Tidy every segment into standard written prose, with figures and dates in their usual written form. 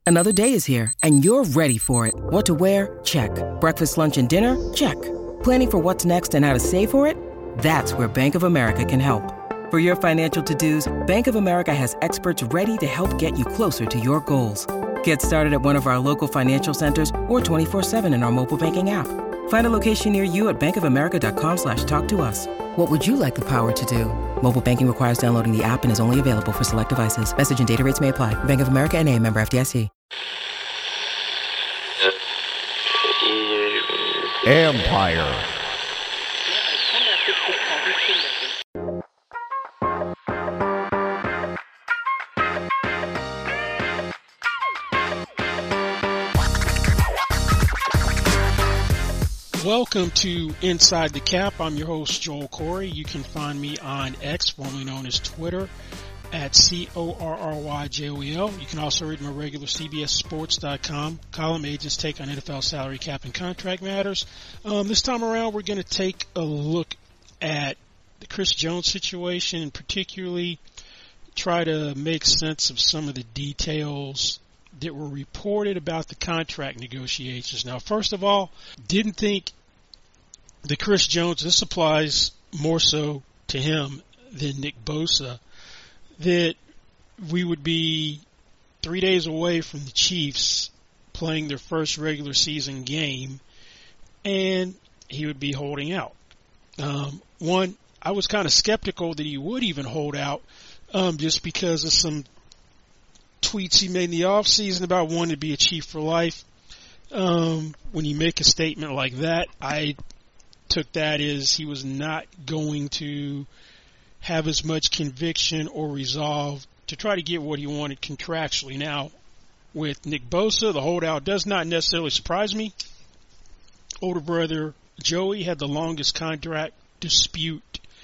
Another day is here, and you're ready for it. What to wear? Check. Breakfast, lunch, and dinner? Check. Planning for what's next and how to save for it? That's where Bank of America can help. For your financial to-dos, Bank of America has experts ready to help get you closer to your goals. Get started at one of our local financial centers or 24/7 in our mobile banking app. Find a location near you at bankofamerica.com/talktous. What would you like the power to do? Mobile banking requires downloading the app and is only available for select devices. Message and data rates may apply. Bank of America N.A., member FDIC. Empire. Welcome to Inside the Cap. I'm your host, Joel Corey. You can find me on X, formerly known as Twitter, at CORRYJOEL. You can also read my regular CBSSports.com column, Agents Take on NFL Salary Cap and Contract Matters. This time around, we're going to take a look at the Chris Jones situation and particularly try to make sense of some of the details that were reported about the contract negotiations. Now, first of all, didn't think that Chris Jones, this applies more so to him than Nick Bosa, that we would be 3 days away from the Chiefs playing their first regular season game, and he would be holding out. One, I was kind of skeptical that he would even hold out just because of some tweets he made in the offseason about wanting to be a Chief for life. When you make a statement like that, I took that as he was not going to have as much conviction or resolve to try to get what he wanted contractually. Now, with Nick Bosa, the holdout does not necessarily surprise me. Older brother Joey had the longest contract dispute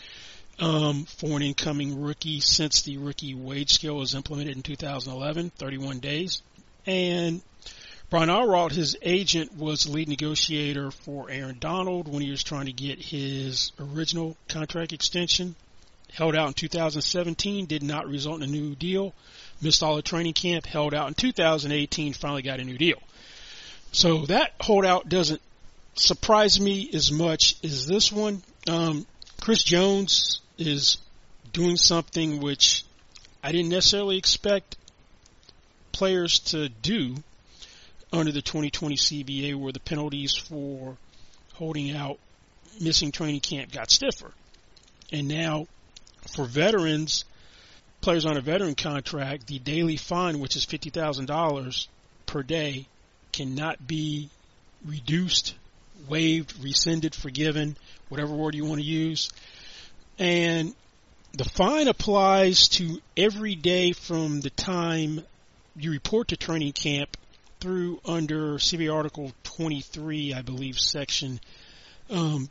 for an incoming rookie since the rookie wage scale was implemented in 2011, 31 days. And Brian Allroth, his agent, was the lead negotiator for Aaron Donald when he was trying to get his original contract extension. Held out in 2017, did not result in a new deal. Missed all the training camp, held out in 2018, finally got a new deal. So that holdout doesn't surprise me as much as this one. Chris Jones is doing something which I didn't necessarily expect players to do under the 2020 CBA, where the penalties for holding out, missing training camp got stiffer. And now for veterans, players on a veteran contract, the daily fine, which is $50,000 per day, cannot be reduced, waived, rescinded, forgiven, whatever word you want to use. And the fine applies to every day from the time you report to training camp through under CBA Article 23, I believe, Section 10,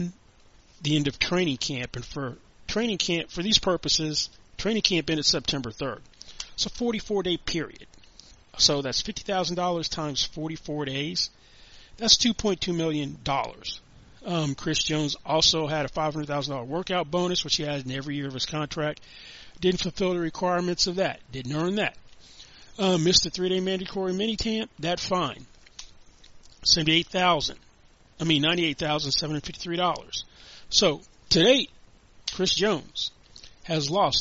the end of training camp. And for training camp, for these purposes, training camp ended September 3rd. It's a 44-day period. So that's $50,000 times 44 days. That's $2.2 million. Chris Jones also had a $500,000 workout bonus, which he had in every year of his contract. Didn't fulfill the requirements of that. Didn't earn that. Missed the 3-day mandatory minicamp. That fine, $98,753. So to date, Chris Jones has lost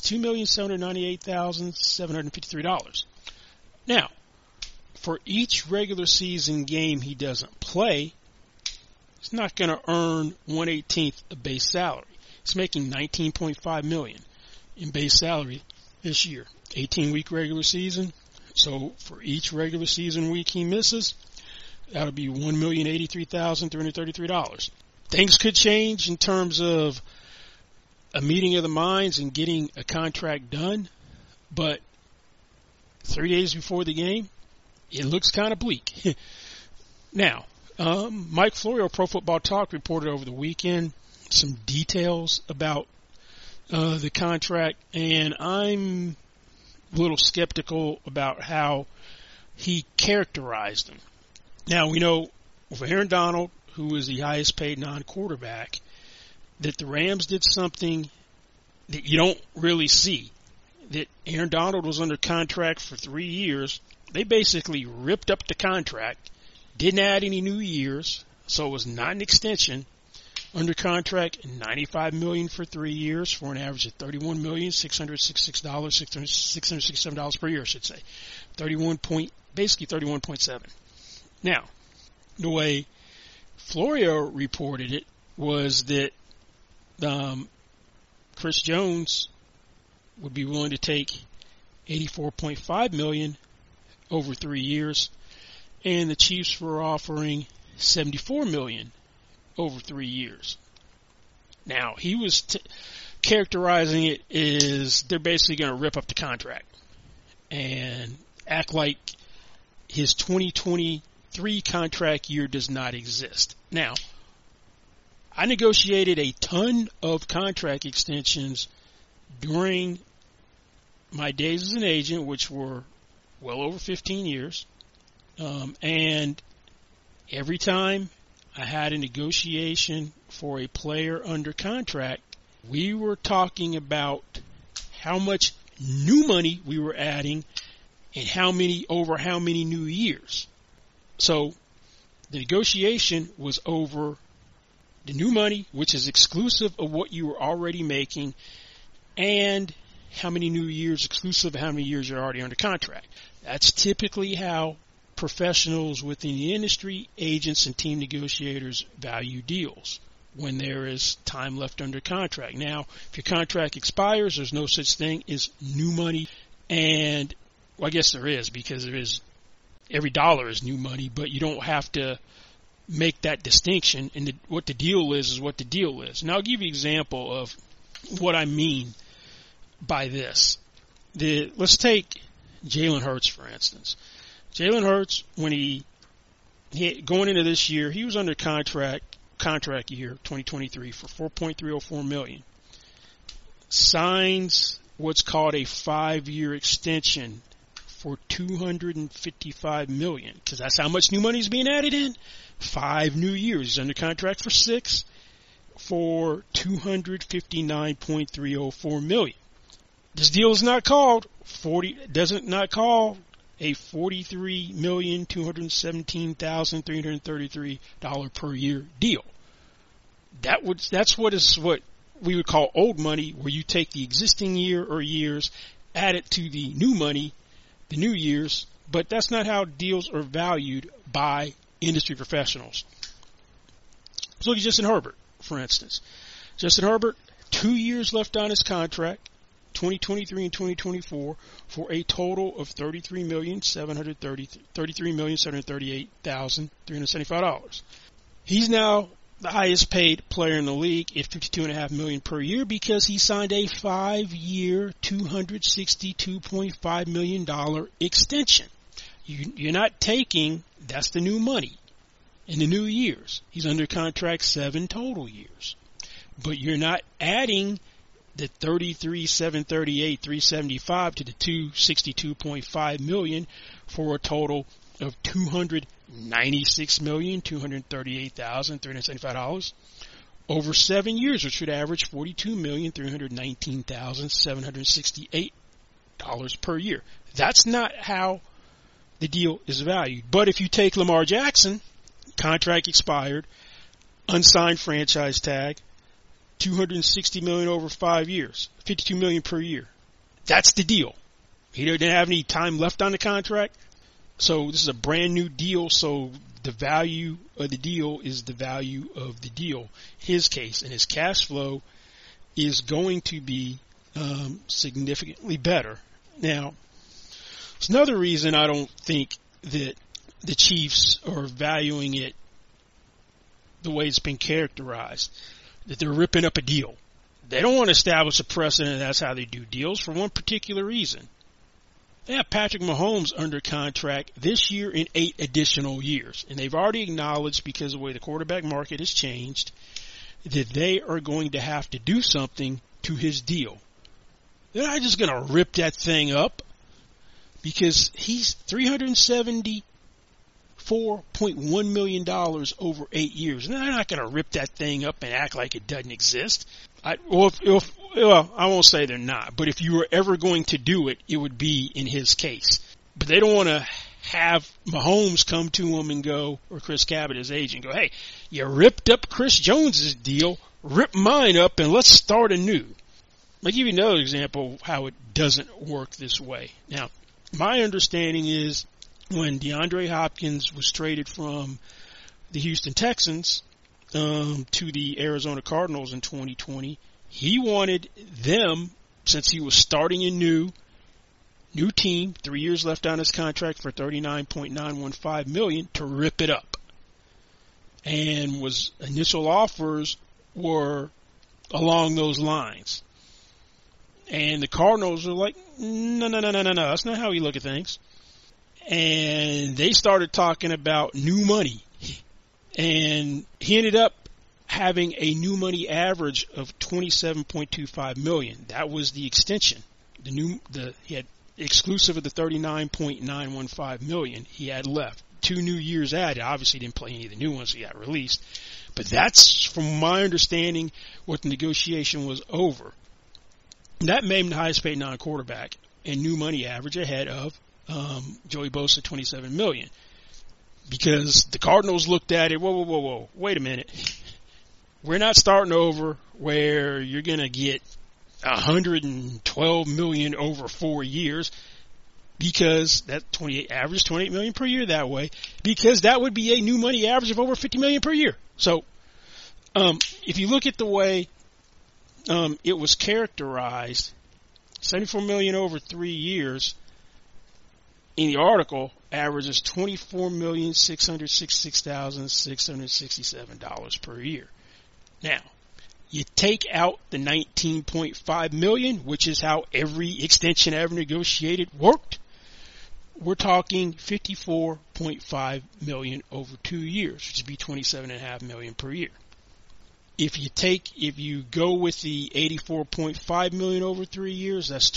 $2,798,753. Now, for each regular season game he doesn't play, he's not going to earn 1/18 of base salary. He's making $19.5 million in base salary this year. 18-week regular season. So for each regular season week he misses, that'll be $1,083,333. Things could change in terms of a meeting of the minds and getting a contract done, but 3 days before the game, it looks kind of bleak. Now, Mike Florio, Pro Football Talk, reported over the weekend some details about the contract, and I'm a little skeptical about how he characterized them. Now, we know with Aaron Donald, who is the highest paid non-quarterback, that the Rams did something that you don't really see. That Aaron Donald was under contract for 3 years They basically ripped up the contract, didn't add any new years, so it was not an extension. Under contract, $95 million for 3 years for an average of $667 per year, I should say. Basically 31.7. Now, the way Florio reported it was that Chris Jones would be willing to take $84.5 million over 3 years, and the Chiefs were offering $74 million over 3 years. Now, he was characterizing it as they're basically going to rip up the contract and act like his 2023 contract year does not exist. Now, I negotiated a ton of contract extensions during my days as an agent, which were well over 15 years. And every time I had a negotiation for a player under contract, we were talking about how much new money we were adding and how many new years. So the negotiation was over the new money, which is exclusive of what you were already making, and how many new years, exclusive of how many years you're already under contract. That's typically how professionals within the industry, agents and team negotiators value deals when there is time left under contract. Now, if your contract expires, there's no such thing as new money, and well, I guess there is, because there is, every dollar is new money, but you don't have to make that distinction, and what the deal is what the deal is. Now, I'll give you an example of what I mean by this. Let's take Jalen Hurts, for instance. Jalen Hurts, when he going into this year, he was under contract year 2023 for $4.304 million. Signs what's called a 5-year extension for $255 million, because that's how much new money is being added in. 5 new years. He's under contract for 6 for $259.304 million. This deal is not called a $43,217,333 per year deal. That's what we would call old money, where you take the existing year or years, add it to the new money, the new years, but that's not how deals are valued by industry professionals. Let's look at Justin Herbert, for instance. Justin Herbert, 2 years left on his contract, 2023 and 2024, for a total of $33,738,375. He's now the highest paid player in the league at $52.5 million per year, because he signed a 5-year, $262.5 million extension. You're not taking, that's the new money in the new years. He's under contract 7 total years. But you're not adding the $33,738,375 to the $262.5 million for a total of $296,238,375 over 7 years, which would average $42,319,768 per year. That's not how the deal is valued. But if you take Lamar Jackson, contract expired, unsigned franchise tag, $260 million over 5 years, $52 million per year. That's the deal. He didn't have any time left on the contract. So this is a brand new deal. So the value of the deal is the value of the deal. His case, and his cash flow is going to be significantly better. Now, it's another reason I don't think that the Chiefs are valuing it the way it's been characterized, that they're ripping up a deal. They don't want to establish a precedent. That's how they do deals, for one particular reason. They have Patrick Mahomes under contract this year and 8 additional years. And they've already acknowledged, because of the way the quarterback market has changed, that they are going to have to do something to his deal. They're not just going to rip that thing up, because he's $374.1 million over 8 years. And they're not going to rip that thing up and act like it doesn't exist. I won't say they're not, but if you were ever going to do it, it would be in his case. But they don't want to have Mahomes come to him and go, or Chris Cabot, his agent, go, hey, you ripped up Chris Jones's deal, rip mine up, and let's start anew. I'll give you another example of how it doesn't work this way. Now, my understanding is when DeAndre Hopkins was traded from the Houston Texans to the Arizona Cardinals in 2020, he wanted them, since he was starting a new team, 3 years left on his contract for $39.915 million, to rip it up. And initial offers were along those lines. And the Cardinals were like, no, that's not how we look at things. And they started talking about new money. And he ended up having a new money average of $27.25 million. That was the extension. He had exclusive of the $39.915 million he had left. 2 new years added. Obviously didn't play any of the new ones he got released. But that's, from my understanding, what the negotiation was over. That made him the highest paid non-quarterback and new money average ahead of Joey Bosa, $27 million. Because the Cardinals looked at it, whoa, wait a minute. We're not starting over where you're going to get $112 million over 4 years, because that average $28 million per year that way, because that would be a new money average of over $50 million per year. So if you look at the way it was characterized, $74 million over 3 years in the article averages $24,666,667 per year. Now, you take out the $19.5 million, which is how every extension ever negotiated worked. We're talking $54.5 million over 2 years, which would be $27.5 million per year. If you go with the $84.5 million over 3 years, that's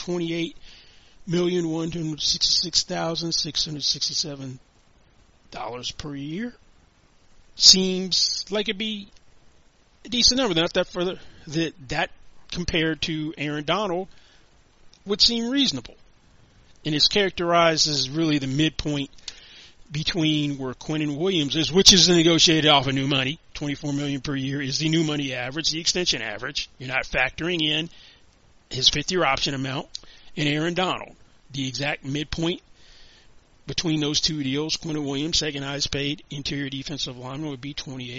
$28,166,667 per year. Seems like it'd be a decent number. Not that further. That compared to Aaron Donald would seem reasonable. And it's characterized as really the midpoint between where Quinnen Williams is, which is negotiated off of new money. $24 million per year is the new money average, the extension average. You're not factoring in his 5th-year option amount, and Aaron Donald. The exact midpoint between those two deals, Quinnen Williams, second highest paid interior defensive lineman, would be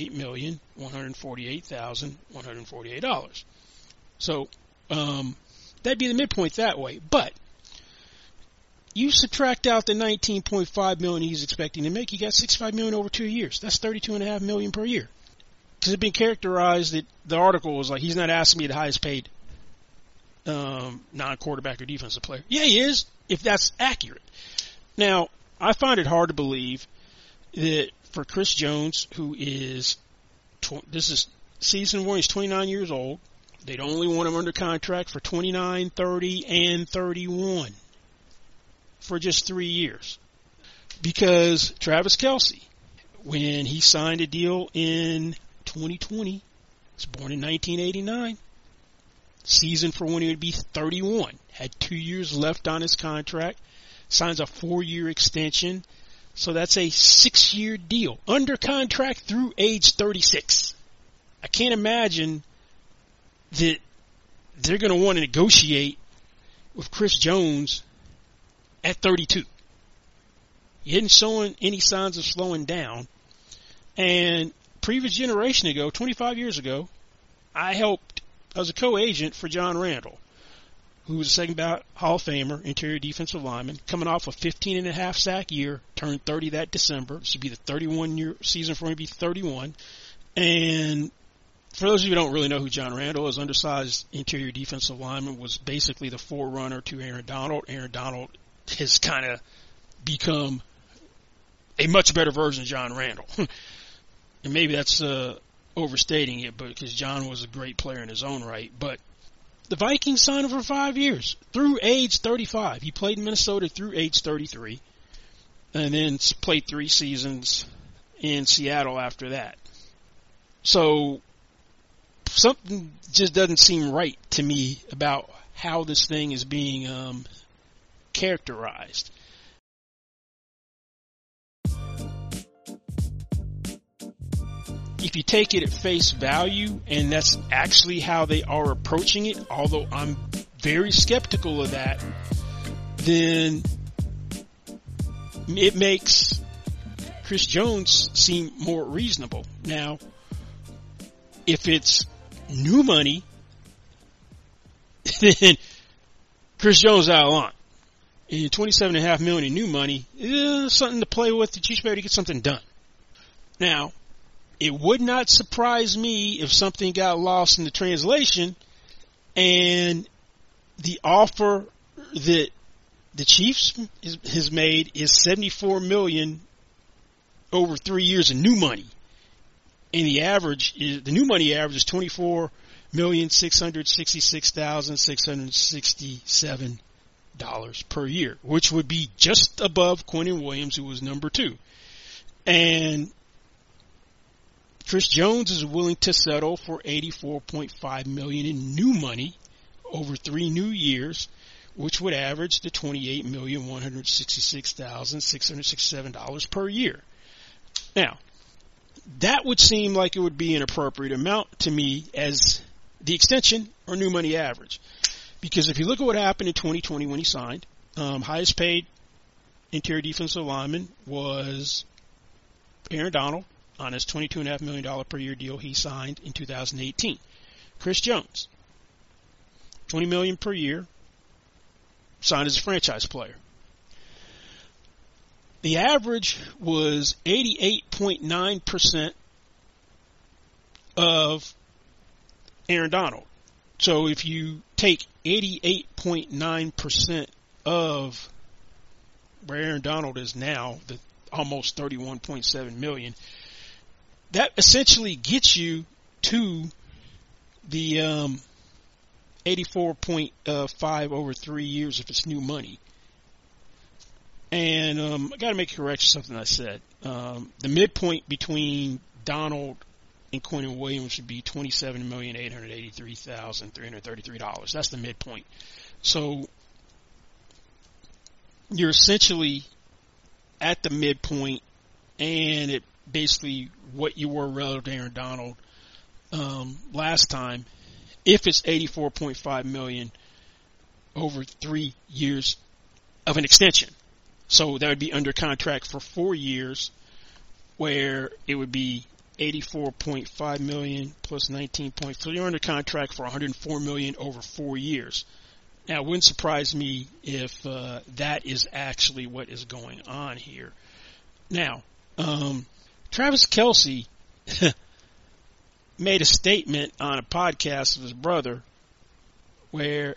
$28,148,148. So that'd be the midpoint that way. But you subtract out the $19.5 million he's expecting to make, you got $65 million over 2 years. That's $32.5 million per year. Because it's been characterized that the article was like, he's not asking me the highest paid non-quarterback or defensive player. Yeah, he is, if that's accurate. Now, I find it hard to believe that for Chris Jones, who is, this is season 1, he's 29 years old. They'd only want him under contract for 29, 30, and 31 for just 3 years. Because Travis Kelce, when he signed a deal in 2020, was born in 1989, season for when he would be 31, had 2 years left on his contract, signs a 4-year extension, so that's a 6-year deal, under contract through age 36. I can't imagine that they're going to want to negotiate with Chris Jones at 32. He isn't showing any signs of slowing down. And previous generation ago, 25 years ago, I was a co-agent for John Randall, who was a second ballot Hall of Famer, interior defensive lineman, coming off a 15.5 sack year, turned 30 that December. This would be the 31-year season for him to be 31. And for those of you who don't really know who John Randall is, undersized interior defensive lineman, was basically the forerunner to Aaron Donald. Aaron Donald has kind of become a much better version of John Randall. And maybe that's overstating it, but because John was a great player in his own right. But the Vikings signed him for 5 years, through age 35. He played in Minnesota through age 33, and then played 3 seasons in Seattle after that. So something just doesn't seem right to me about how this thing is being characterized. if you take it at face value, and that's actually how they are approaching it, although I'm very skeptical of that, then it makes Chris Jones seem more reasonable. Now, if it's new money, then Chris Jones out of line. And $27.5 million in new money is something to play with. The Chiefs better get something done. Now, it would not surprise me if something got lost in the translation and the offer that the Chiefs has made is $74 million over 3 years of new money. And the new money average is $24,666,667 per year, which would be just above Quinnen Williams, who was number 2. And Chris Jones is willing to settle for $84.5 million in new money over 3 new years, which would average to $28,166,667 per year. Now, that would seem like it would be an appropriate amount to me as the extension or new money average. Because if you look at what happened in 2020 when he signed, highest paid interior defensive lineman was Aaron Donald on his $22.5 million per year deal he signed in 2018. Chris Jones, $20 million per year, signed as a franchise player. The average was 88.9% of Aaron Donald. So if you take 88.9% of where Aaron Donald is now, the almost $31.7 million, that essentially gets you to the 84.5 over 3 years if it's new money. And I got to make a correction to something I said. The midpoint between Donald and Quinnen Williams should be $27,883,333. That's the midpoint. So you're essentially at the midpoint, and it basically what you were relative to Aaron Donald last time. If it's $84.5 million over 3 years of an extension. So that would be under contract for 4 years, where it would be $84.5 million plus 19.4. So you're under contract for $104 million over 4 years. Now, it wouldn't surprise me if that is actually what is going on here. Now, Travis Kelce made a statement on a podcast of his brother where,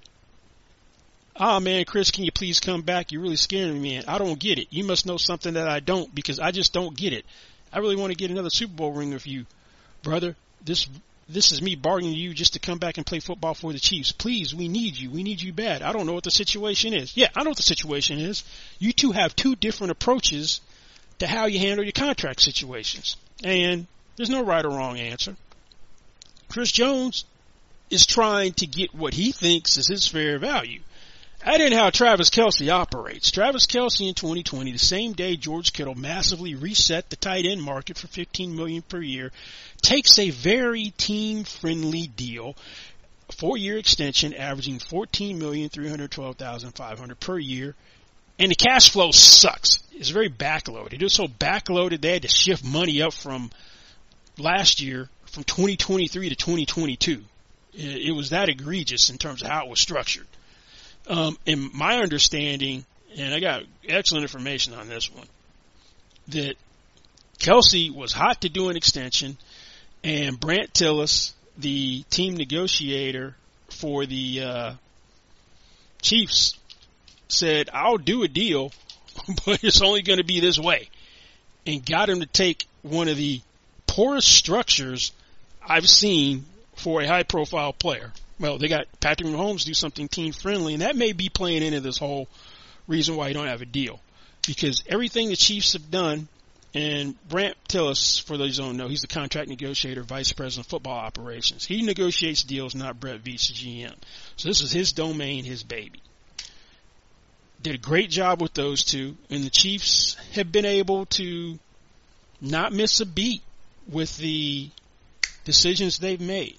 man, Chris, can you please come back? You're really scaring me, man. I don't get it. You must know something that I don't, because I just don't get it. I really want to get another Super Bowl ring with you, brother. This is me bargaining you just to come back and play football for the Chiefs. Please, we need you. We need you bad. I don't know what the situation is. Yeah, I know what the situation is. You two have 2 different approaches to how you handle your contract situations. And there's no right or wrong answer. Chris Jones is trying to get what he thinks is his fair value. That ain't how Travis Kelce operates. Travis Kelce in 2020, the same day George Kittle massively reset the tight end market for $15 million per year, takes a very team-friendly deal, a 4-year extension averaging $14,312,500 per year, and the cash flow sucks. It's very backloaded. It was so backloaded they had to shift money up from last year, from 2023 to 2022. It was that egregious in terms of how it was structured. In my understanding, and I got excellent information on this one, that Kelce was hot to do an extension, and Brant Tillis, the team negotiator for the Chiefs, said, I'll do a deal, but it's only going to be this way, and got him to take one of the poorest structures I've seen for a high-profile player. Well, they got Patrick Mahomes do something team-friendly, and that may be playing into this whole reason why you don't have a deal. Because everything the Chiefs have done, and Brant Tillis, for those who don't know, he's the contract negotiator, vice president of football operations. He negotiates deals, not Brett Veach, the GM. So this is his domain, his baby. Did a great job with those two, and the Chiefs have been able to not miss a beat with the decisions they've made.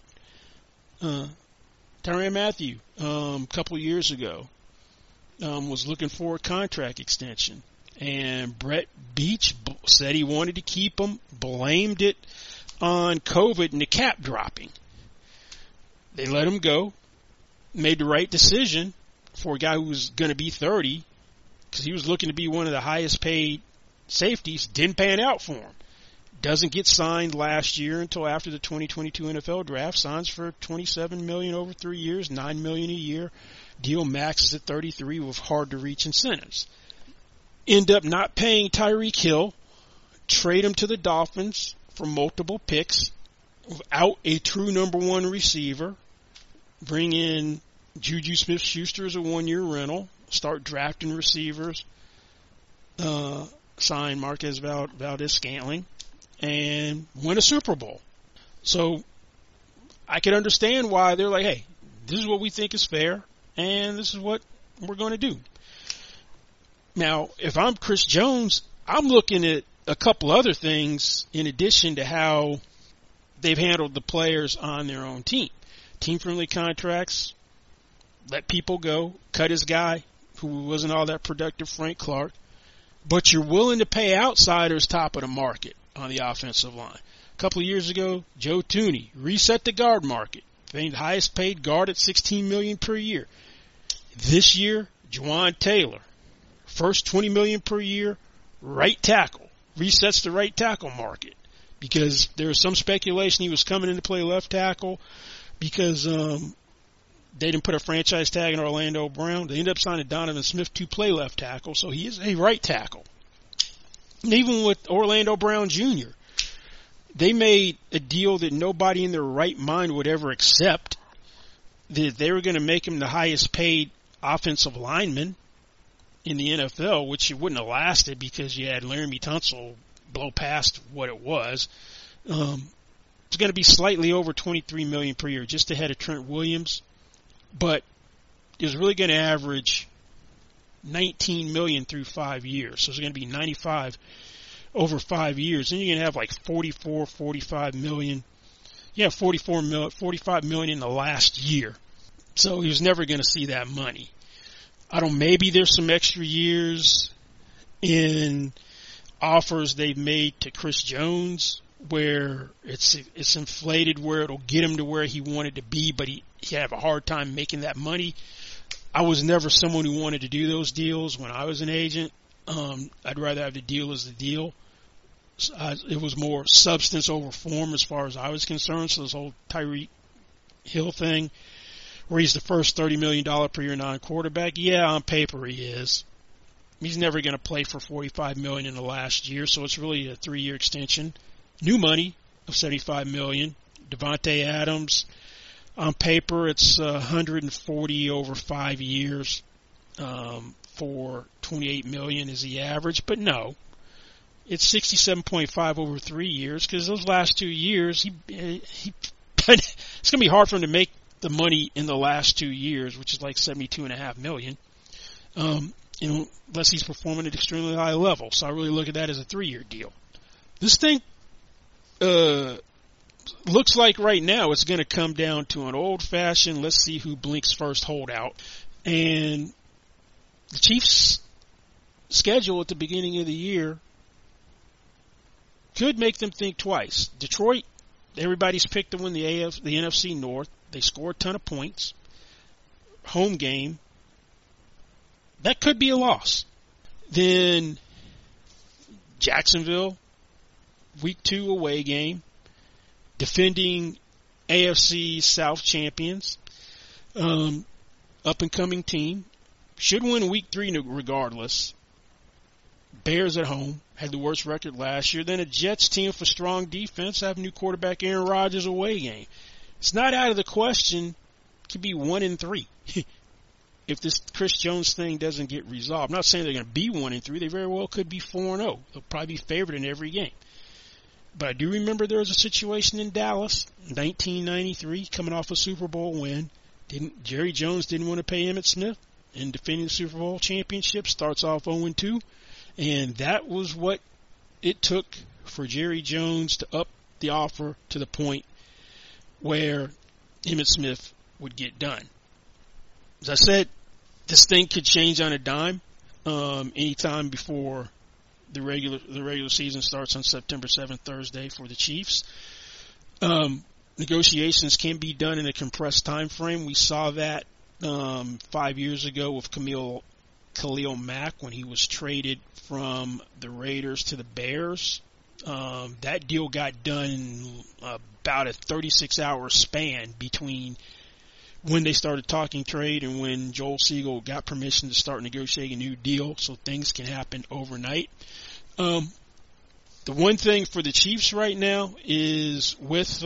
Tyrann Mathieu, a couple of years ago, was looking for a contract extension. And Brett Beach said he wanted to keep him, blamed it on COVID and the cap dropping. They let him go, made the right decision for a guy who was going to be 30, because he was looking to be one of the highest paid safeties. Didn't pan out for him. Doesn't get signed last year until after the 2022 NFL draft. Signs for $27 million over 3 years, $9 million a year. Deal maxes at 33 with hard to reach incentives. End up not paying Tyreek Hill. Trade him to the Dolphins for multiple picks without a true number one receiver. Bring in Juju Smith-Schuster as a 1-year rental. Start drafting receivers. Sign Marquez Valdez-Scantling. And win a Super Bowl. So I can understand why they're like, hey, this is what we think is fair, and this is what we're going to do. Now, if I'm Chris Jones, I'm looking at a couple other things in addition to how they've handled the players on their own team. Team-friendly contracts, let people go, cut his guy who wasn't all that productive, Frank Clark, but you're willing to pay outsiders top of the market on the offensive line. A couple of years ago, Joe Thuney reset the guard market, named highest paid guard at $16 million per year. This year, Juwan Taylor, first $20 million per year, right tackle, resets the right tackle market because there was some speculation he was coming in to play left tackle because they didn't put a franchise tag in Orlando Brown. They ended up signing Donovan Smith to play left tackle, so he is a right tackle. And even with Orlando Brown Jr., they made a deal that nobody in their right mind would ever accept, that they were going to make him the highest paid offensive lineman in the NFL, which it wouldn't have lasted because you had Laramie Tunsil blow past what it was. It's going to be slightly over $23 million per year, just ahead of Trent Williams, but it was really going to average $19 million through 5 years. So it's going to be $95 over 5 years. And you're going to have like $45 million. Yeah, $45 million in the last year. So he was never going to see that money. I don't, maybe there's some extra years in offers they've made to Chris Jones where it's inflated, where it'll get him to where he wanted to be, but he have a hard time making that money. I was never someone who wanted to do those deals when I was an agent. I'd rather have the deal as the deal. It was more substance over form as far as I was concerned. So this whole Tyreek Hill thing, where he's the first $30 million per year non-quarterback, yeah, on paper he is. He's never going to play for $45 million in the last year, so it's really a 3-year extension. New money of $75 million. Devontae Adams, on paper, it's $140 over 5 years for $28 million is the average. But no, it's $67.5 over 3 years because those last 2 years, it's going to be hard for him to make the money in the last 2 years, which is like $72.5 million, unless he's performing at extremely high level. So I really look at that as a 3-year deal. This thing looks like right now it's going to come down to an old-fashioned, let's see who blinks first holdout. And the Chiefs' schedule at the beginning of the year could make them think twice. Detroit, everybody's picked to win the NFC North. They score a ton of points. Home game. That could be a loss. Then Jacksonville, week 2 away game. Defending AFC South champions, up-and-coming team. Should win week 3 regardless. Bears at home, had the worst record last year. Then a Jets team for strong defense, have new quarterback Aaron Rodgers away game. It's not out of the question. It could be 1-3 if this Chris Jones thing doesn't get resolved. I'm not saying they're going to be 1-3. They very well could be 4-0. They'll probably be favored in every game. But I do remember there was a situation in Dallas, 1993, coming off a Super Bowl win. Jerry Jones didn't want to pay Emmitt Smith, and defending the Super Bowl championship, starts off 0-2. And that was what it took for Jerry Jones to up the offer to the point where Emmitt Smith would get done. As I said, this thing could change on a dime anytime before the regular season starts on September 7th, Thursday, for the Chiefs. Negotiations can be done in a compressed time frame. We saw that 5 years ago with Khalil Mack when he was traded from the Raiders to the Bears. That deal got done in about a 36-hour span between when they started talking trade and when Joel Siegel got permission to start negotiating a new deal, so things can happen overnight. The one thing for the Chiefs right now is with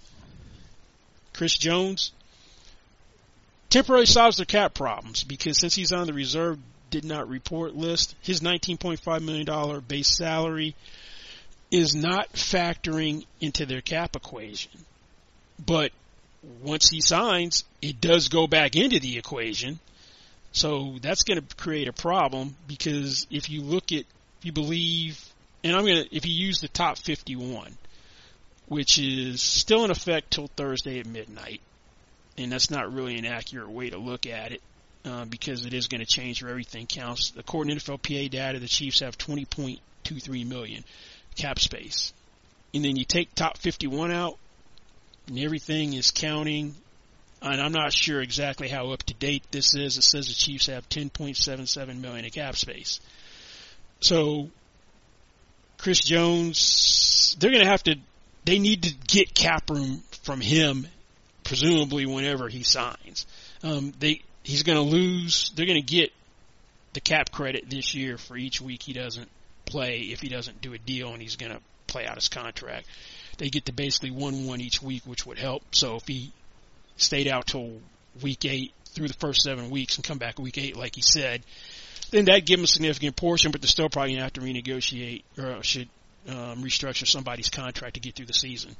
Chris Jones, temporarily solves their cap problems, because since he's on the reserve did not report list, his $19.5 million base salary is not factoring into their cap equation. But once he signs, it does go back into the equation. So that's going to create a problem, because if you believe, and if you use the top 51, which is still in effect till Thursday at midnight, and that's not really an accurate way to look at it, because it is going to change where everything counts. According to NFLPA data, the Chiefs have $20.23 million cap space. And then you take top 51 out, and everything is counting, and I'm not sure exactly how up to date this is. It says the Chiefs have $10.77 million in cap space. So Chris Jones, they need to get cap room from him, presumably whenever he signs. He's going to lose. They're going to get the cap credit this year for each week he doesn't play if he doesn't do a deal and he's going to play out his contract. They get to basically 1-1 each week, which would help. So if he stayed out till week 8 through the first 7 weeks and come back week 8 like he said, then that'd give him a significant portion, but they're still probably going to have to renegotiate or should restructure somebody's contract to get through the season.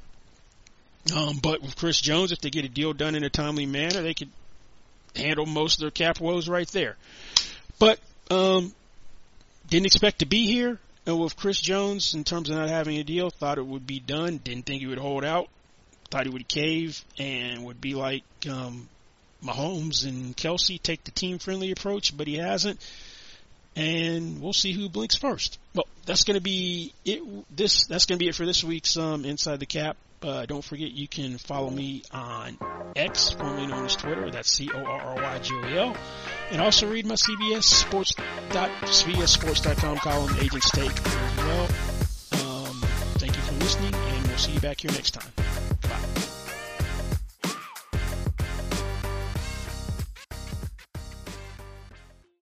But with Chris Jones, if they get a deal done in a timely manner, they could handle most of their cap woes right there. But didn't expect to be here with Chris Jones in terms of not having a deal. Thought it would be done. Didn't think he would hold out. Thought he would cave and would be like Mahomes and Kelsey, take the team-friendly approach, but he hasn't. And we'll see who blinks first. Well, that's going to be it. That's going to be it for this week's Inside the Cap. Don't forget you can follow me on X, formerly known as Twitter. That's CORRYGOEL. And also read my CBSSports.com column, Agents Take, as well. Thank you for listening, and we'll see you back here next time.